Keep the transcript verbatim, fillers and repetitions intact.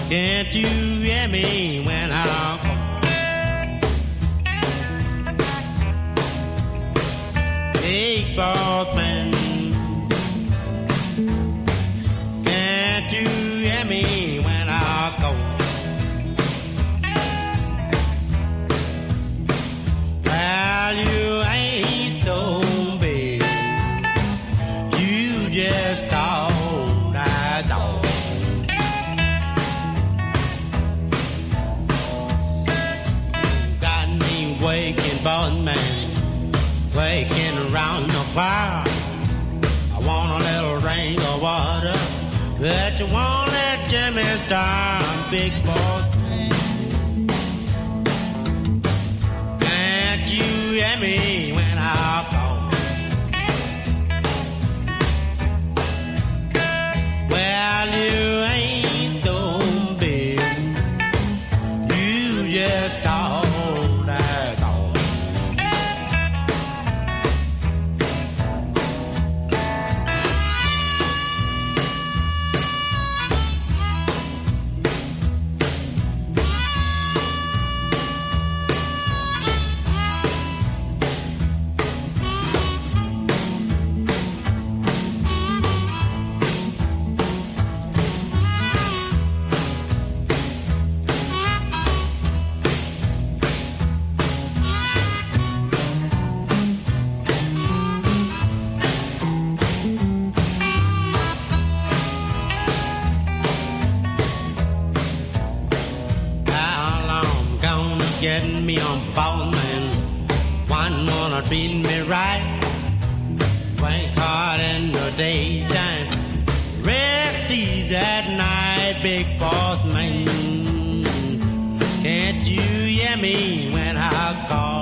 Can't you hear me when I call? Big boss man, can't you hear me when I call? Well, you ain't so big, you just talk, that's all. Got me waking, boss man, waking around the fire. I want a little drink of water, but you won't let Jimmy start, big boss. Can't you hear me when I call? Well, you ain't so big, you just talk, that's all. Getting me on ball, man. One wanna treat me right. Work hard in the daytime, rest easy at night, big boss man. Can't you hear me when I call?